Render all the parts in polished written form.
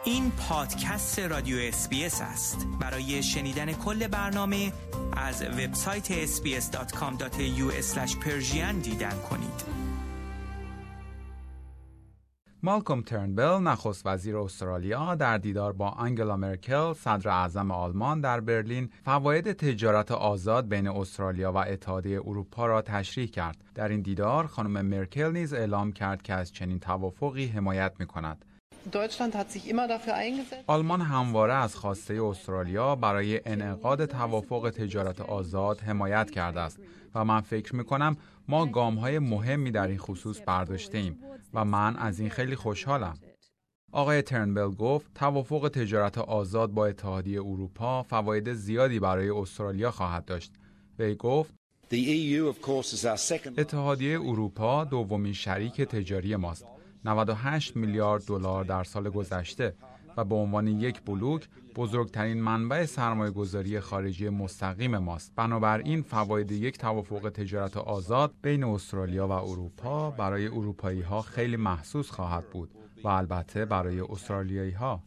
این پادکست رادیو SBS است. برای شنیدن کل برنامه از وبسایت sbs.com.au/persian دیدن کنید. مالکوم ترنبل، نخست وزیر استرالیا، در دیدار با آنگلا مرکل، صدر اعظم آلمان در برلین، فواید تجارت آزاد بین استرالیا و اتحادیه اروپا را تشریح کرد. در این دیدار خانم مرکل نیز اعلام کرد که از چنین توافقی حمایت می‌کند. آلمان همواره از خواسته استرالیا برای انعقاد توافق تجارت آزاد حمایت کرده است و من فکر می‌کنم ما گام‌های مهمی در این خصوص برداشته‌ایم و من از این خیلی خوشحالم. آقای ترنبل گفت توافق تجارت آزاد با اتحادیه اروپا فواید زیادی برای استرالیا خواهد داشت. وی گفت اتحادیه اروپا دومین شریک تجاری ماست. 98 میلیارد دلار در سال گذشته و به عنوان یک بلوک بزرگترین منبع سرمایه‌گذاری خارجی مستقیم ماست. بنابراین فواید یک توافق تجارت آزاد بین استرالیا و اروپا برای اروپایی‌ها خیلی محسوس خواهد بود و البته برای استرالیایی‌ها.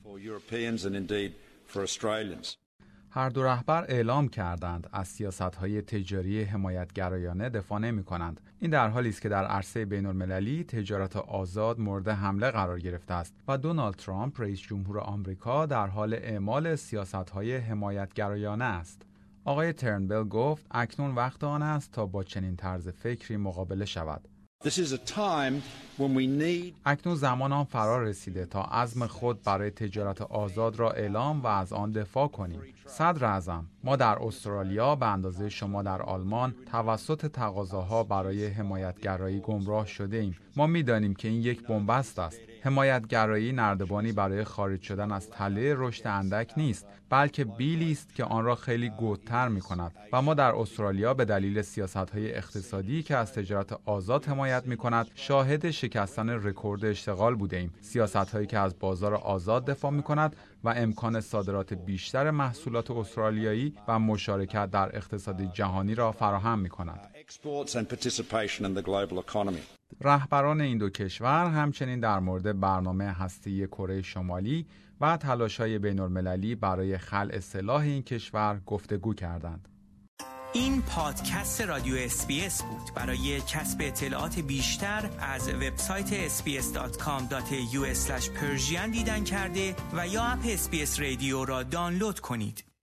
هر دو رهبر اعلام کردند از سیاست‌های تجاری حمایتگرایانه دفاع نمی‌کنند. این در حالی است که در عرصه بین‌المللی تجارت آزاد مورد حمله قرار گرفته است و دونالد ترامپ رئیس جمهور آمریکا در حال اعمال سیاست‌های حمایتگرایانه است. آقای ترنبل گفت اکنون وقت آن است تا با چنین طرز فکری مقابله شود. اکنون زمان آن فرا رسیده تا عزم خود برای تجارت آزاد را اعلام و از آن دفاع کنیم. صدر اعظم، ما در استرالیا به اندازه شما در آلمان توسط تقاضاها برای حمایتگرایی گمراه شده ایم. ما می‌دانیم که این یک بنبست است. حمایتگرایی نردبانی برای خارج شدن از تله رشد اندک نیست، بلکه بیلی است که آن را خیلی گودتر می‌کند و ما در استرالیا به دلیل سیاست‌های اقتصادی که از تجارت آزاد حمایت می‌کند شاهد شکستن رکورد اشتغال بوده‌ایم. سیاست‌هایی که از بازار آزاد دفاع می‌کند و امکان صادرات بیشتر محصولات استرالیایی و مشارکت در اقتصاد جهانی را فراهم می‌کند. رهبران این دو کشور همچنین در مورد برنامه هسته‌ای کره شمالی و تلاش‌های بین‌المللی برای خلع سلاح این کشور گفتگو کردند. این پادکست رادیو SBS بود. برای کسب اطلاعات بیشتر از وبسایت sbs.com.au/persian دیدن کرده و یا اپ SBS رادیو را دانلود کنید.